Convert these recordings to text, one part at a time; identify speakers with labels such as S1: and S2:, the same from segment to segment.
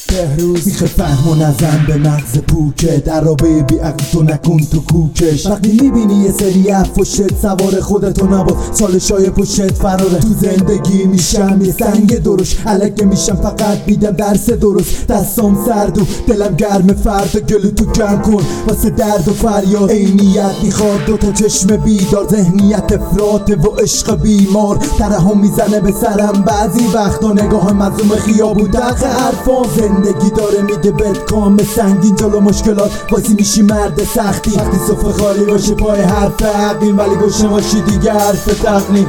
S1: بهروز میخه فهم و نزن به مغز پوکه در رابطه بی عقل تو نکن تو کوکش. وقتی میبینی یه سری افوشت سوار خودتو نباد سالشای پشت فراره. تو زندگی میشم یه سنگ درش علکه میشم فقط میدم درس درست. دستام سرد و دلم گرم فردا گلو تو کم کن واسه درد و فریاد. عینیت میخواد دوتا چشم بیدار ذهنیت افراطه و عشق بیمار. ترحم میزنه به سرم بعضی وقتا نگاه مظلوم خیابون دق حرفا. زندگی داره میده بهت کام سنگین جلو مشکلات واسه میشی مرد سختی. وقتی صفحه خالی باشه پای حرف حقیم ولی گوشه باشی دیگه حرف تقنیم.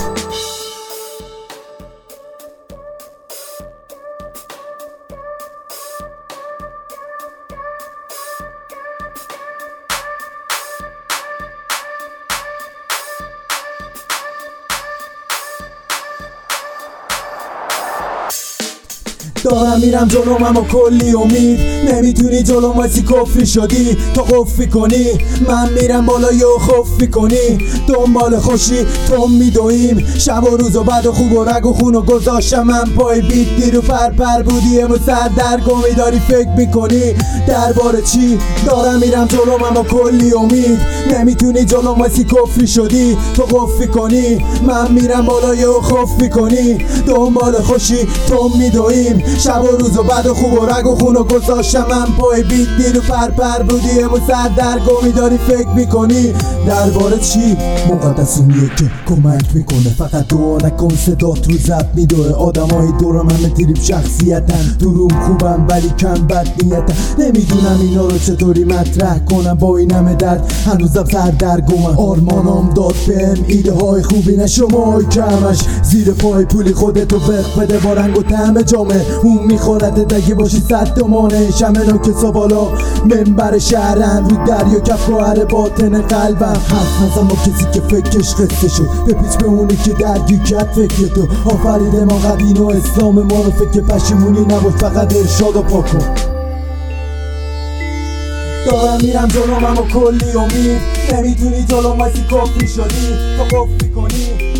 S1: دارم میرم جلوم اما کلی امید نمیتونی جلوم وایسی کفری شدی تو قفی کنی من میرم بالا یا خفی کنی. دنبال خوشی تو میدویم شب و روز و بد و خوب و رگ و خون و گذاشتم من پای بیت دیرو پر بودی امو سردرگمی داری فکر میکنی درباره چی. دارم میرم جلوم اما کلی امید نمیتونی جلوم وایسی کفری شدی تو قفی کنی من میرم بالا یا خفی کنی. دنبال خوشی تو میدویم شب و روز و بد و خوب و رگ و خون و گذاشتم من پای بیت دیرو پر بودی امو سردرگمی داری فکر میکنی درباره چی. مقدسونیه که کمک میکنه فقط دعا نکن صدات رو زب میدوه. آدمای دورم همه تریب شخصیتن دروم خوبم ولی کم بد نیتن. نمیدونم اینا رو چطوری مطرح کنم با این همه درد هنوزم سردرگمم. آرمانم داد بهم ایده های خوبی نه شماهای کمش. زیر پای پولی خودتو بخ بده با رنگ و طعم جامعه اون میخورد اگه باشی 100 تومانه. شمه نوکسا بالا منبر شهرن رو دریا کف گوهر باطن قلبم. حرف نزن با کسی که فکرش قصه شد بپیچ به اونی که درگی کرد فکر تو. آفریده ما قدین و اسلام ما رو فکر پشیمونی نبود فقط ارشاد و پاکن. دارم میرم جلوم اما کلی امید نمیتونی جلوم وایسی کفری شدی تو قفی کنی.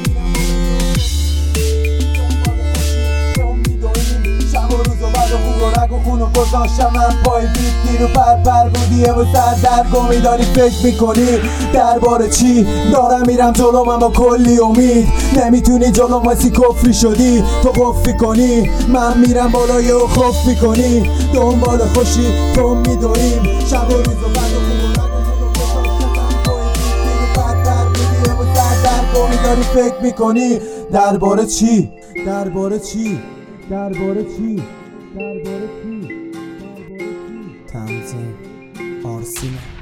S1: رگ و خون و گذاشتم من پای بیت دیرو پر بودی امو سردرگمی داری فکر میکنی درباره چی. دارم میرم جلوم اما کلی امید نمیتونی جلوم وایسی کفری شدی تو قفی کنی من میرم بالا یا خفی کنی. دنبال خوشی تو میدویم شب و روز و بد و خون و رگ و خون و گذاشتم من پای بیت دیرو پر بودی امو سردرگمی داری فکر میکنی درباره چی. درباره چی. درباره چی. تنظیم آرسینه.